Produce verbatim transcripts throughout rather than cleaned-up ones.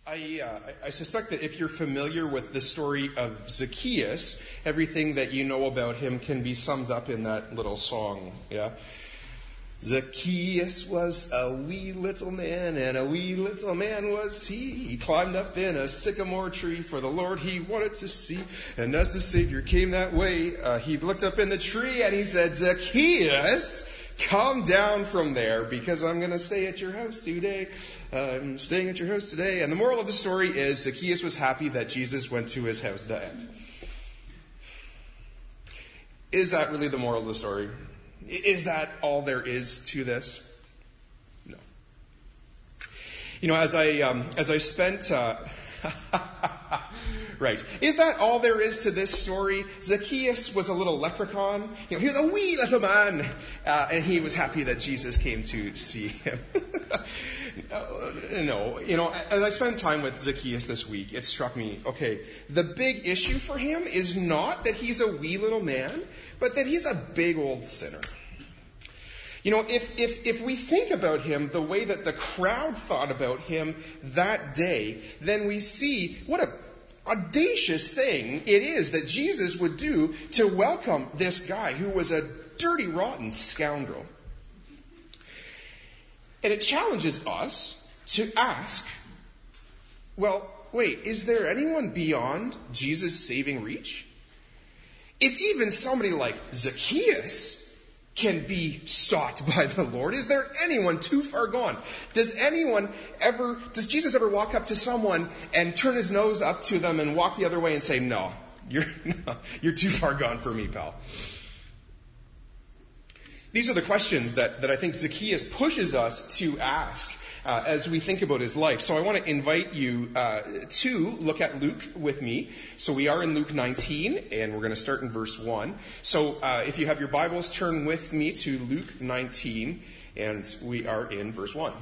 I, uh, I suspect that if you're familiar with the story of Zacchaeus, everything that you know about him can be summed up in that little song, yeah? Zacchaeus was a wee little man, and a wee little man was he. He climbed up in a sycamore tree for the Lord he wanted to see. And as the Savior came that way, uh, he looked up in the tree and he said, Zacchaeus, come down from there because I'm going to stay at your house today. I'm staying at your house today. And the moral of the story is Zacchaeus was happy that Jesus went to his house. The end. Is that really the moral of the story? Is that all there is to this? No. You know, as I um, as I spent... Uh, Right. Is that all there is to this story? Zacchaeus was a little leprechaun. You know, he was a wee little man, uh, and he was happy that Jesus came to see him. No, you know, as I spent time with Zacchaeus this week, it struck me, okay, the big issue for him is not that he's a wee little man, but that he's a big old sinner. You know, if, if, if we think about him the way that the crowd thought about him that day, then we see what a audacious thing it is that Jesus would do to welcome this guy who was a dirty, rotten scoundrel. And it challenges us to ask, well, wait, is there anyone beyond Jesus' saving reach? If even somebody like Zacchaeus can be sought by the Lord, is there anyone too far gone? Does anyone ever, does Jesus ever walk up to someone and turn his nose up to them and walk the other way and say, no, you're, no, you're too far gone for me, pal? These are the questions that, that I think Zacchaeus pushes us to ask uh, as we think about his life. So I want to invite you uh, to look at Luke with me. So we are in Luke nineteen, and we're going to start in verse one. So uh, if you have your Bibles, turn with me to Luke nineteen, and we are in verse one.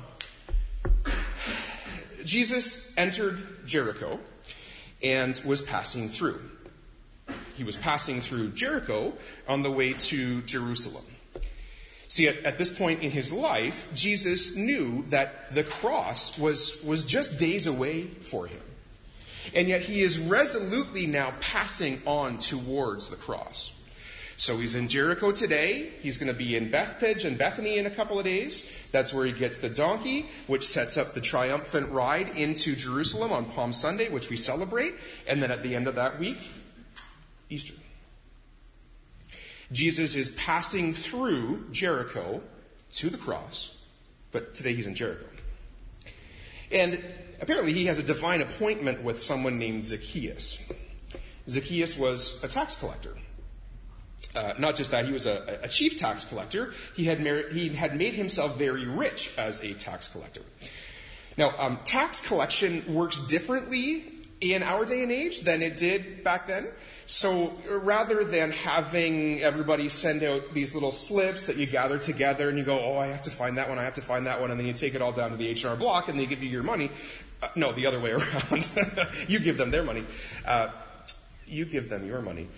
Jesus entered Jericho and was passing through. He was passing through Jericho on the way to Jerusalem. See, at, at this point in his life, Jesus knew that the cross was, was just days away for him. And yet he is resolutely now passing on towards the cross. So he's in Jericho today. He's going to be in Bethphage and Bethany in a couple of days. That's where he gets the donkey, which sets up the triumphant ride into Jerusalem on Palm Sunday, which we celebrate. And then at the end of that week, Easter. Jesus is passing through Jericho to the cross, but today he's in Jericho. And apparently he has a divine appointment with someone named Zacchaeus. Zacchaeus was a tax collector. Uh, not just that, he was a, a chief tax collector. He had, mar- he had made himself very rich as a tax collector. Now, um, tax collection works differently in our day and age than it did back then. So rather than having everybody send out these little slips that you gather together and you go, oh, I have to find that one, I have to find that one, and then you take it all down to the H and R Block and they give you your money. Uh, no, the other way around. You give them their money. Uh, you give them your money.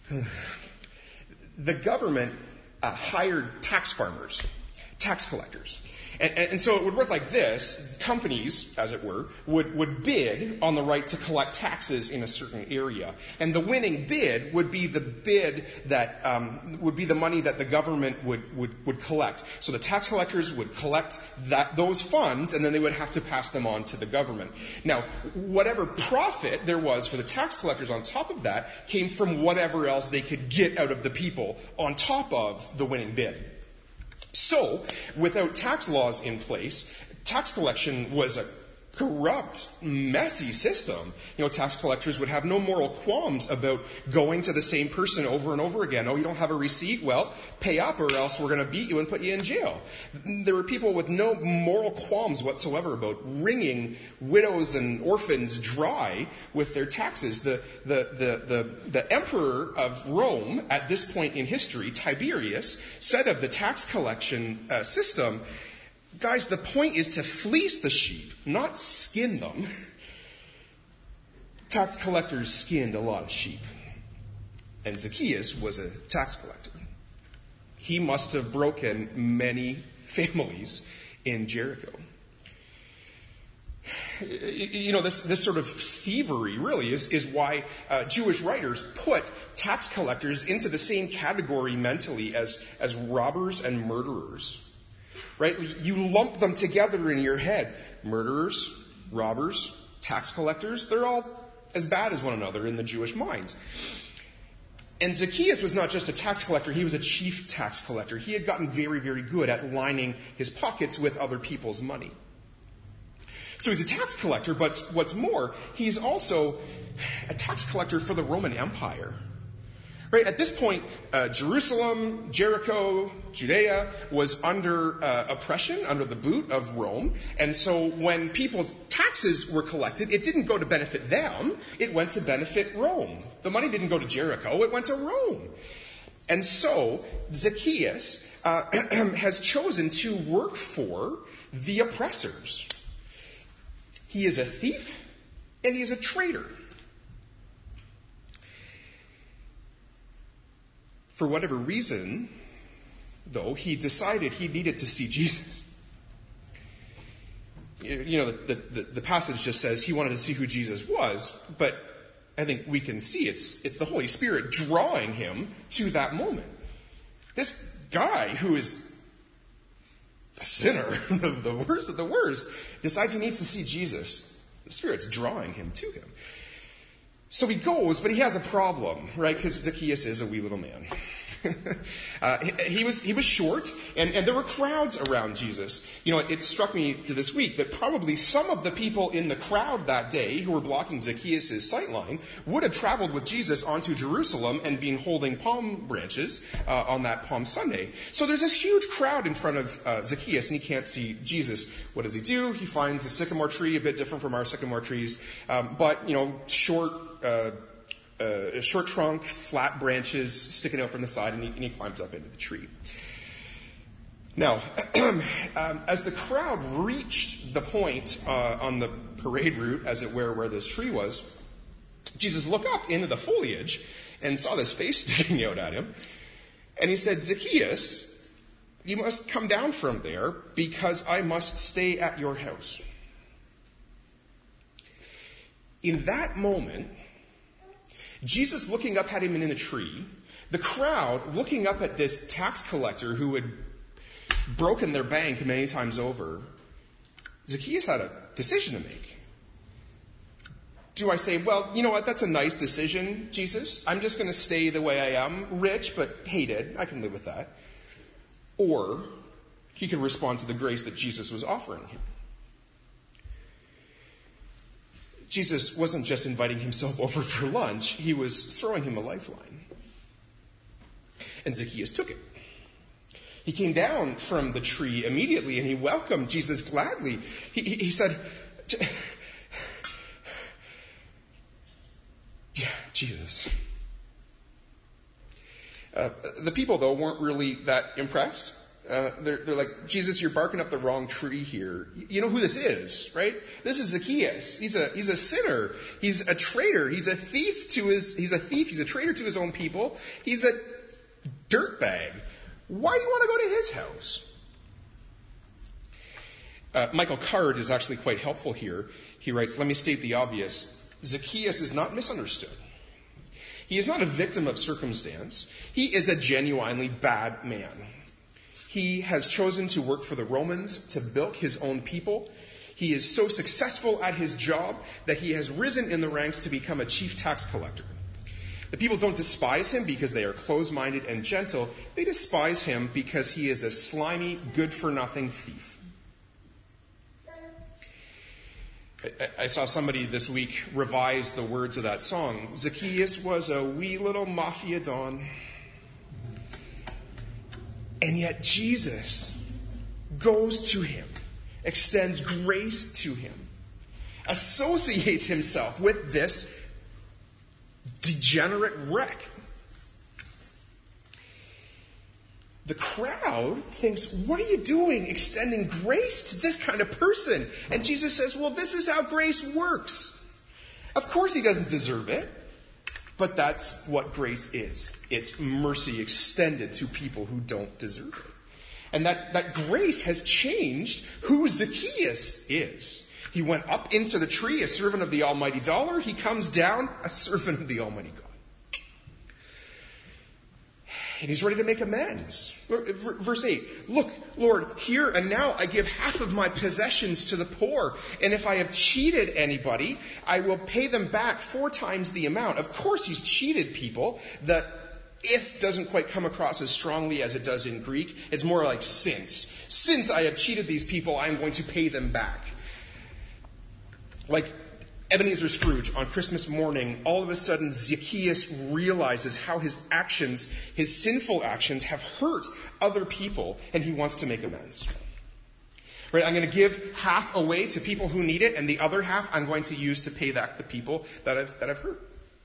The government uh, hired tax farmers, tax collectors. And, and so it would work like this. Companies, as it were, would, would bid on the right to collect taxes in a certain area. And the winning bid would be the bid that um, would be the money that the government would, would, would collect. So the tax collectors would collect that those funds, and then they would have to pass them on to the government. Now, whatever profit there was for the tax collectors on top of that came from whatever else they could get out of the people on top of the winning bid. So, without tax laws in place, tax collection was a corrupt, messy system. You know, tax collectors would have no moral qualms about going to the same person over and over again. Oh, you don't have a receipt? Well, pay up or else we're going to beat you and put you in jail. There were people with no moral qualms whatsoever about wringing widows and orphans dry with their taxes. The, the, the, the, the emperor of Rome at this point in history, Tiberius, said of the tax collection uh, system, guys, the point is to fleece the sheep, not skin them. Tax collectors skinned a lot of sheep. And Zacchaeus was a tax collector. He must have broken many families in Jericho. You know, this, this sort of thievery really is, is why uh, Jewish writers put tax collectors into the same category mentally as, as robbers and murderers. Right? You lump them together in your head. Murderers, robbers, tax collectors, they're all as bad as one another in the Jewish minds. And Zacchaeus was not just a tax collector, he was a chief tax collector. He had gotten very, very good at lining his pockets with other people's money. So he's a tax collector, but what's more, he's also a tax collector for the Roman Empire. Right? At this point, uh, Jerusalem, Jericho, Judea was under uh, oppression, under the boot of Rome. And so when people's taxes were collected, it didn't go to benefit them, it went to benefit Rome. The money didn't go to Jericho, it went to Rome. And so Zacchaeus uh, has chosen to work for the oppressors. He is a thief and he is a traitor. For whatever reason, though, he decided he needed to see Jesus. You know, the, the, the passage just says he wanted to see who Jesus was, but I think we can see it's, it's the Holy Spirit drawing him to that moment. This guy who is a sinner, the, the worst of the worst, decides he needs to see Jesus. The Spirit's drawing him to him. So he goes, but he has a problem, right? Because Zacchaeus is a wee little man. uh, he, he was he was short, and, and there were crowds around Jesus. You know, it, it struck me this week that probably some of the people in the crowd that day who were blocking Zacchaeus' sightline would have traveled with Jesus onto Jerusalem and been holding palm branches uh, on that Palm Sunday. So there's this huge crowd in front of uh, Zacchaeus, and he can't see Jesus. What does he do? He finds a sycamore tree, a bit different from our sycamore trees, um, but, you know, short... Uh, Uh, a short trunk, flat branches sticking out from the side, and he, and he climbs up into the tree. Now, um, as the crowd reached the point uh, on the parade route, as it were, where this tree was, Jesus looked up into the foliage and saw this face sticking out at him. And he said, "Zacchaeus, you must come down from there because I must stay at your house." In that moment, Jesus looking up at him in the tree, the crowd looking up at this tax collector who had broken their bank many times over, Zacchaeus had a decision to make. Do I say, well, you know what, that's a nice decision, Jesus. I'm just going to stay the way I am, rich but hated. I can live with that. Or he could respond to the grace that Jesus was offering him. Jesus wasn't just inviting himself over for lunch, he was throwing him a lifeline. And Zacchaeus took it. He came down from the tree immediately and he welcomed Jesus gladly. He, he, he said, "Yeah, Jesus." Uh, the people, though, weren't really that impressed. Uh, they're, they're like, "Jesus, you're barking up the wrong tree here. You know who this is, right? This is Zacchaeus. He's a he's a sinner. He's a traitor. He's a thief to his. He's a thief. He's a traitor to his own people. He's a dirtbag. Why do you want to go to his house?" Uh, Michael Card is actually quite helpful here. He writes, "Let me state the obvious. Zacchaeus is not misunderstood. He is not a victim of circumstance. He is a genuinely bad man. He has chosen to work for the Romans, to bilk his own people. He is so successful at his job that he has risen in the ranks to become a chief tax collector. The people don't despise him because they are close-minded and gentle. They despise him because he is a slimy, good-for-nothing thief." I, I saw somebody this week revise the words of that song. Zacchaeus was a wee little mafia don. And yet Jesus goes to him, extends grace to him, associates himself with this degenerate wreck. The crowd thinks, "What are you doing extending grace to this kind of person?" And Jesus says, "Well, this is how grace works. Of course he doesn't deserve it. But that's what grace is. It's mercy extended to people who don't deserve it. And that, that grace has changed who Zacchaeus is. He went up into the tree, a servant of the almighty dollar. He comes down, a servant of the almighty God. And he's ready to make amends. Verse eight, look, Lord, here and now I give half of my possessions to the poor. And if I have cheated anybody, I will pay them back four times the amount. Of course he's cheated people. The if doesn't quite come across as strongly as it does in Greek. It's more like since. Since I have cheated these people, I'm going to pay them back. Like Ebenezer Scrooge on Christmas morning, all of a sudden Zacchaeus realizes how his actions, his sinful actions, have hurt other people, and he wants to make amends. Right? I'm going to give half away to people who need it, and the other half I'm going to use to pay back the people that I've, that I've hurt.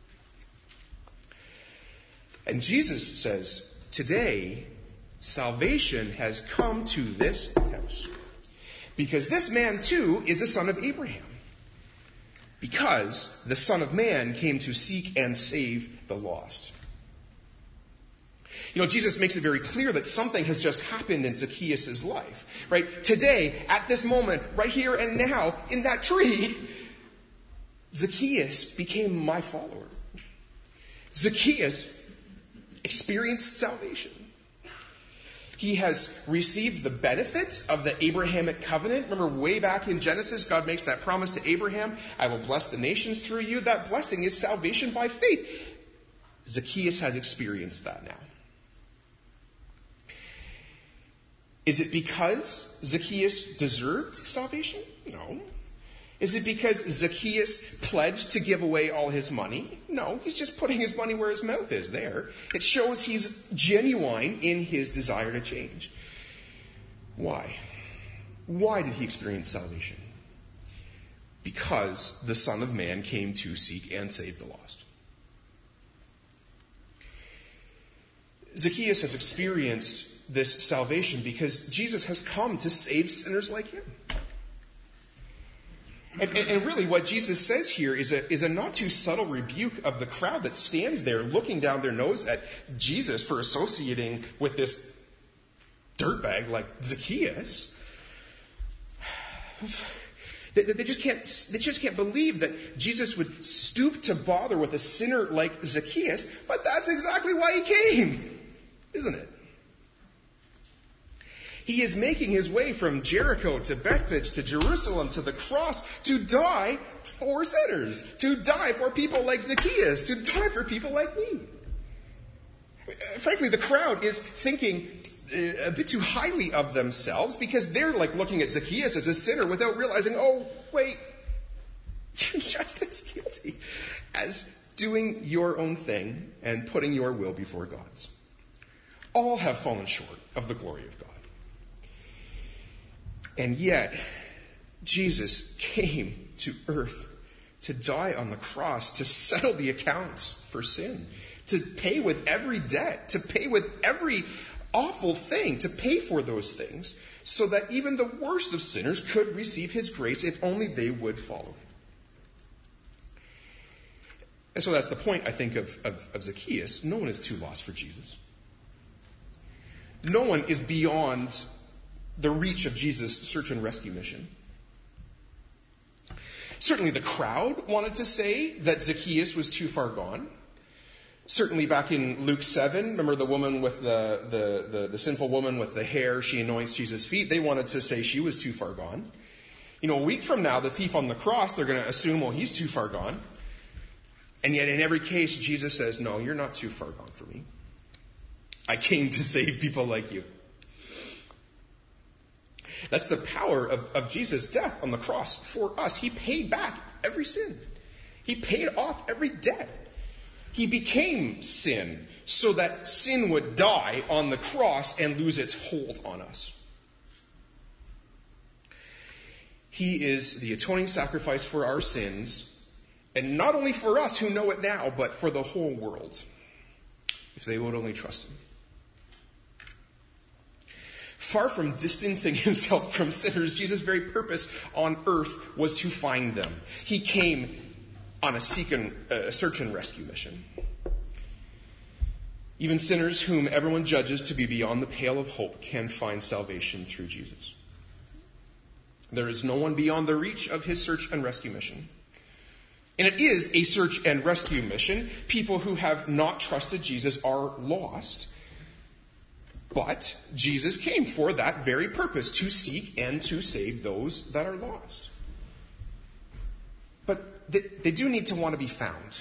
And Jesus says, today, salvation has come to this house. Because this man, too, is a son of Abraham. Because the Son of Man came to seek and save the lost. You know, Jesus makes it very clear that something has just happened in Zacchaeus' life. Right? Today, at this moment, right here and now, in that tree, Zacchaeus became my follower. Zacchaeus experienced salvation. He has received the benefits of the Abrahamic covenant. Remember, way back in Genesis, God makes that promise to Abraham, I will bless the nations through you. That blessing is salvation by faith. Zacchaeus has experienced that now. Is it because Zacchaeus deserved salvation? No. Is it because Zacchaeus pledged to give away all his money? No, he's just putting his money where his mouth is there. It shows he's genuine in his desire to change. Why? Why did he experience salvation? Because the Son of Man came to seek and save the lost. Zacchaeus has experienced this salvation because Jesus has come to save sinners like him. And, and, and really what Jesus says here is a, is a not too subtle rebuke of the crowd that stands there looking down their nose at Jesus for associating with this dirtbag like Zacchaeus. They, they, just can't, they just can't believe that Jesus would stoop to bother with a sinner like Zacchaeus, but that's exactly why he came, isn't it? He is making his way from Jericho to Bethphage to Jerusalem to the cross to die for sinners, to die for people like Zacchaeus, to die for people like me. Frankly, the crowd is thinking a bit too highly of themselves because they're like looking at Zacchaeus as a sinner without realizing, oh, wait, you're just as guilty as doing your own thing and putting your will before God's. All have fallen short of the glory of God. And yet, Jesus came to earth to die on the cross, to settle the accounts for sin, to pay with every debt, to pay with every awful thing, to pay for those things, so that even the worst of sinners could receive his grace if only they would follow. And so that's the point, I think, of, of, of Zacchaeus. No one is too lost for Jesus. No one is beyond the reach of Jesus' search and rescue mission. Certainly the crowd wanted to say that Zacchaeus was too far gone. Certainly back in Luke seven, remember the woman with the, the, the, the sinful woman with the hair, she anoints Jesus' feet. They wanted to say she was too far gone. You know, a week from now, the thief on the cross, they're going to assume, well, he's too far gone. And yet in every case, Jesus says, no, you're not too far gone for me. I came to save people like you. That's the power of, of Jesus' death on the cross for us. He paid back every sin. He paid off every debt. He became sin so that sin would die on the cross and lose its hold on us. He is the atoning sacrifice for our sins, and not only for us who know it now, but for the whole world, if they would only trust him. Far from distancing himself from sinners, Jesus' very purpose on earth was to find them. He came on a, seek and, a search and rescue mission. Even sinners whom everyone judges to be beyond the pale of hope can find salvation through Jesus. There is no one beyond the reach of his search and rescue mission. And it is a search and rescue mission. People who have not trusted Jesus are lost. But Jesus came for that very purpose, to seek and to save those that are lost. But they, they do need to want to be found.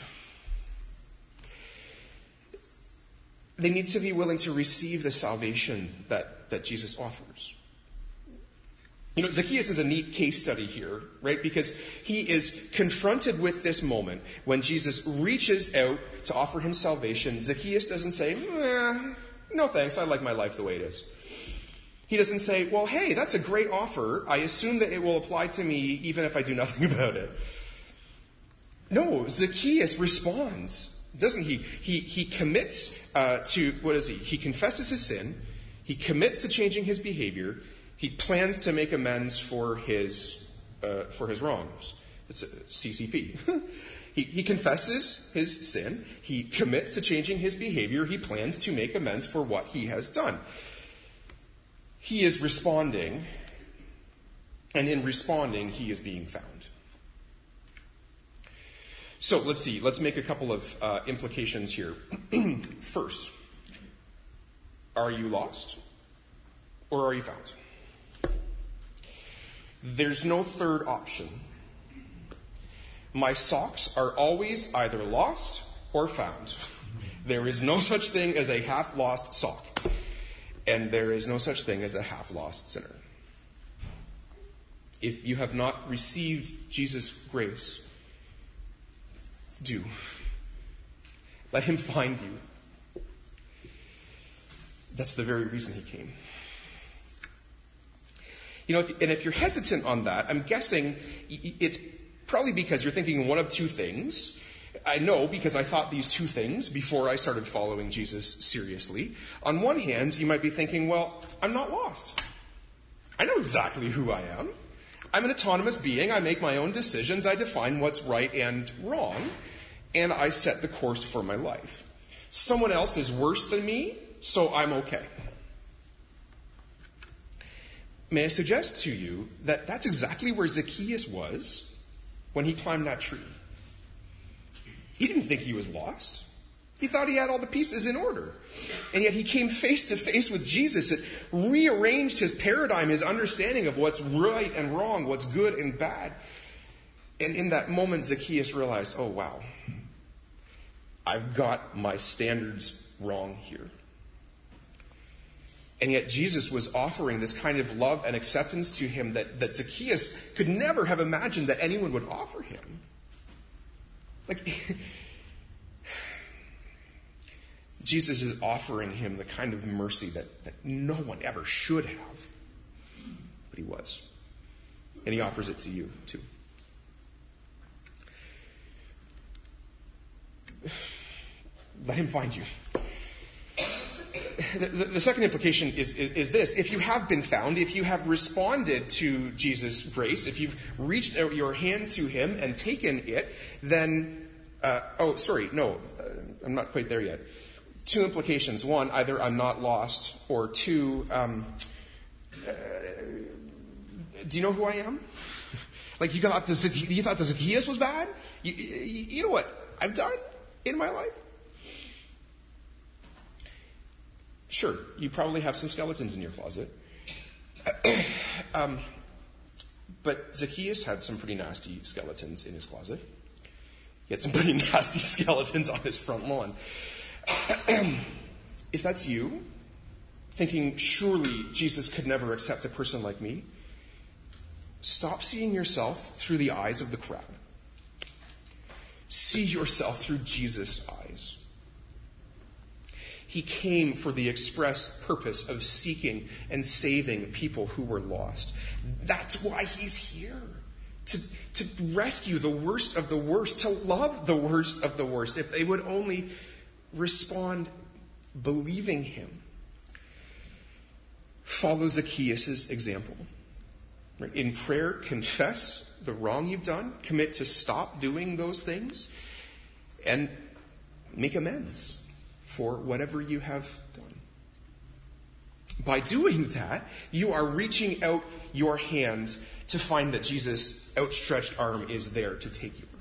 They need to be willing to receive the salvation that, that Jesus offers. You know, Zacchaeus is a neat case study here, right? Because he is confronted with this moment when Jesus reaches out to offer him salvation. Zacchaeus doesn't say, eh, no thanks, I like my life the way it is. He doesn't say, well, hey, that's a great offer. I assume that it will apply to me even if I do nothing about it. No, Zacchaeus responds, doesn't he? He, he commits uh, to, what is he? He confesses his sin. He commits to changing his behavior. He plans to make amends for his uh, for his wrongs. It's a C C P. he, he confesses his sin. He commits to changing his behavior. He plans to make amends for what he has done. He is responding, and in responding, he is being found. So let's see. Let's make a couple of uh, implications here. First, are you lost or are you found? There's no third option. My socks are always either lost or found. There is no such thing as a half-lost sock. And there is no such thing as a half-lost sinner. If you have not received Jesus' grace, do. Let him find you. That's the very reason he came. You know, if, and if you're hesitant on that, I'm guessing it's probably because you're thinking one of two things. I know because I thought these two things before I started following Jesus seriously. On one hand, you might be thinking, well, I'm not lost. I know exactly who I am. I'm an autonomous being. I make my own decisions. I define what's right and wrong. And I set the course for my life. Someone else is worse than me, so I'm okay. May I suggest to you that that's exactly where Zacchaeus was when he climbed that tree. He didn't think he was lost. He thought he had all the pieces in order. And yet he came face to face with Jesus. It rearranged his paradigm, his understanding of what's right and wrong, what's good and bad. And in that moment, Zacchaeus realized, oh, wow, I've got my standards wrong here. And yet Jesus was offering this kind of love and acceptance to him that, that Zacchaeus could never have imagined that anyone would offer him. Like, Jesus is offering him the kind of mercy that, that no one ever should have. But he was. And he offers it to you, too. Let him find you. The, the, the second implication is, is, is this. If you have been found, if you have responded to Jesus' grace, if you've reached out your hand to him and taken it, then, uh, oh, sorry, no, uh, I'm not quite there yet. Two implications. One, either I'm not lost, or two, um, uh, do you know who I am? Like, you thought the, you thought the Zacchaeus was bad? You, you, you know what I've done in my life? Sure, you probably have some skeletons in your closet. um, but Zacchaeus had some pretty nasty skeletons in his closet. He had some pretty nasty skeletons on his front lawn. If that's you, thinking surely Jesus could never accept a person like me, stop seeing yourself through the eyes of the crowd. See yourself through Jesus' eyes. He came for the express purpose of seeking and saving people who were lost. That's why he's here. To, to rescue the worst of the worst, to love the worst of the worst, if they would only respond believing him. Follow Zacchaeus' example. In prayer, confess the wrong you've done, commit to stop doing those things, and make amends for whatever you have done. By doing that, you are reaching out your hand to find that Jesus' outstretched arm is there to take yours.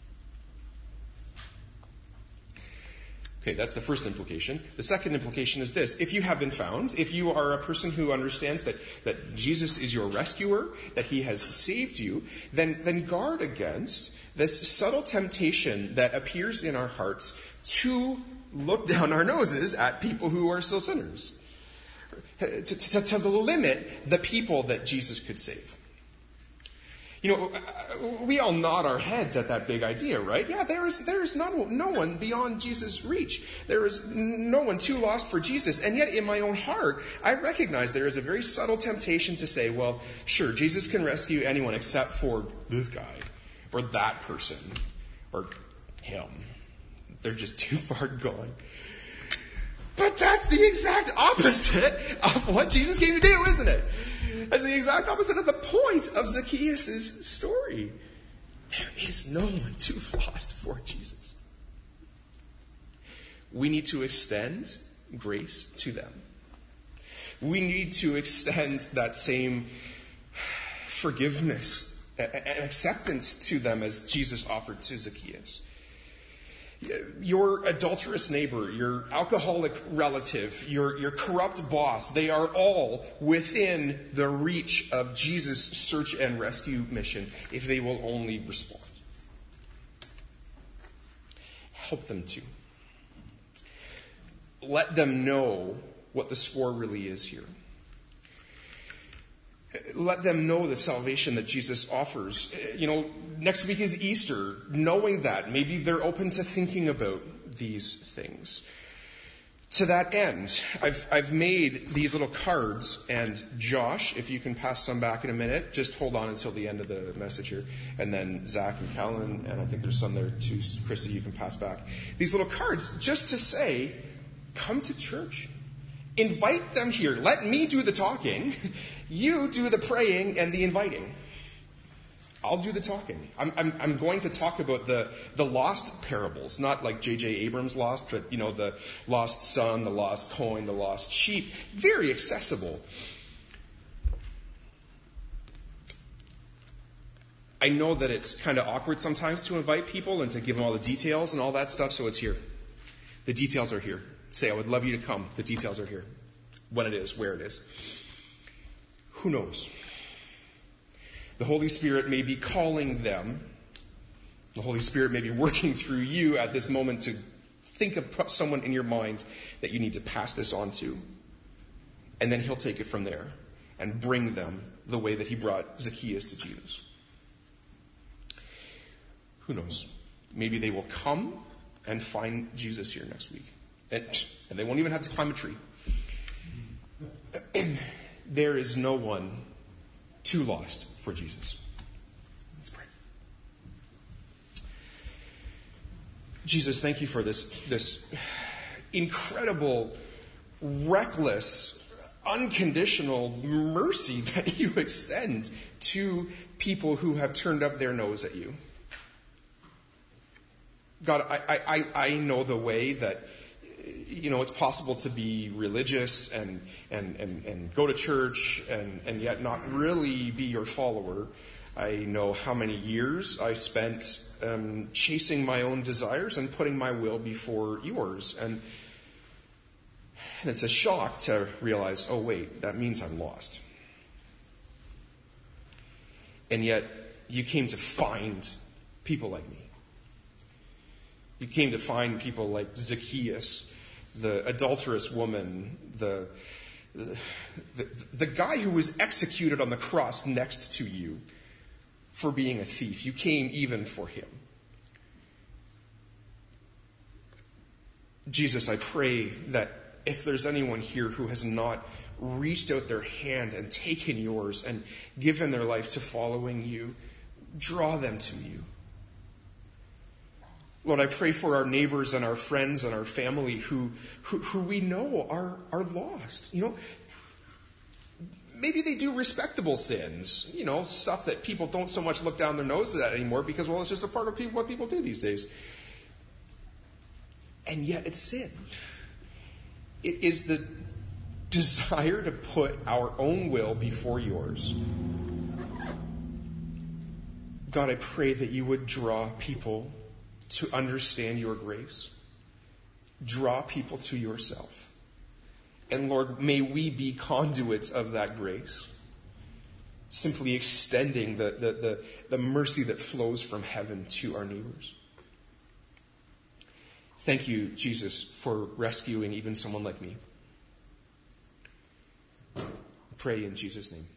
Okay, that's the first implication. The second implication is this. If you have been found, if you are a person who understands that, that Jesus is your rescuer, that he has saved you, then, then guard against this subtle temptation that appears in our hearts to look down our noses at people who are still sinners. To, to, to limit the people that Jesus could save. You know, we all nod our heads at that big idea, right? Yeah, there is there is no, no one beyond Jesus' reach. There is no one too lost for Jesus. And yet in my own heart, I recognize there is a very subtle temptation to say, well, sure, Jesus can rescue anyone except for this guy or that person or him. They're just too far gone. But that's the exact opposite of what Jesus came to do, isn't it? That's the exact opposite of the point of Zacchaeus' story. There is no one too lost for Jesus. We need to extend grace to them. We need to extend that same forgiveness and acceptance to them as Jesus offered to Zacchaeus. Your adulterous neighbor, your alcoholic relative, your, your corrupt boss, they are all within the reach of Jesus' search and rescue mission if they will only respond. Help them to. Let them know what the score really is here. Let them know the salvation that Jesus offers. You know, next week is Easter. Knowing that, maybe they're open to thinking about these things. To that end, I've I've made these little cards, and Josh, if you can pass some back in a minute, just hold on until the end of the message here. And then Zach and Callan, and I think there's some there too, Krista, you can pass back. These little cards, just to say, come to church. Invite them here. Let me do the talking. You do the praying and the inviting. I'll do the talking. I'm, I'm, I'm going to talk about the, the lost parables, not like J J Abrams lost, but, you know, the lost son, the lost coin, the lost sheep. Very accessible. I know that it's kind of awkward sometimes to invite people and to give them all the details and all that stuff, so it's here. The details are here. Say, I would love you to come. The details are here. When it is, where it is. Who knows? The Holy Spirit may be calling them. The Holy Spirit may be working through you at this moment to think of someone in your mind that you need to pass this on to. And then he'll take it from there and bring them the way that he brought Zacchaeus to Jesus. Who knows? Maybe they will come and find Jesus here next week. And, and they won't even have to climb a tree. There is no one too lost for Jesus. Let's pray. Jesus, thank you for this, this incredible, reckless, unconditional mercy that you extend to people who have turned up their nose at you. God, I, I, I know the way that, you know, it's possible to be religious and and, and, and go to church and, and yet not really be your follower. I know how many years I spent um, chasing my own desires and putting my will before yours. And, and it's a shock to realize, oh, wait, that means I'm lost. And yet you came to find people like me. You came to find people like Zacchaeus, the adulterous woman, the, the, the guy who was executed on the cross next to you for being a thief. You came even for him. Jesus, I pray that if there's anyone here who has not reached out their hand and taken yours and given their life to following you, draw them to you. Lord, I pray for our neighbors and our friends and our family who, who, who we know are, are lost. You know, maybe they do respectable sins, you know, stuff that people don't so much look down their noses at anymore because, well, it's just a part of people, what people do these days. And yet it's sin. It is the desire to put our own will before yours. God, I pray that you would draw people to understand your grace. Draw people to yourself. And Lord, may we be conduits of that grace, simply extending the, the, the, the mercy that flows from heaven to our neighbors. Thank you, Jesus, for rescuing even someone like me. I pray in Jesus' name.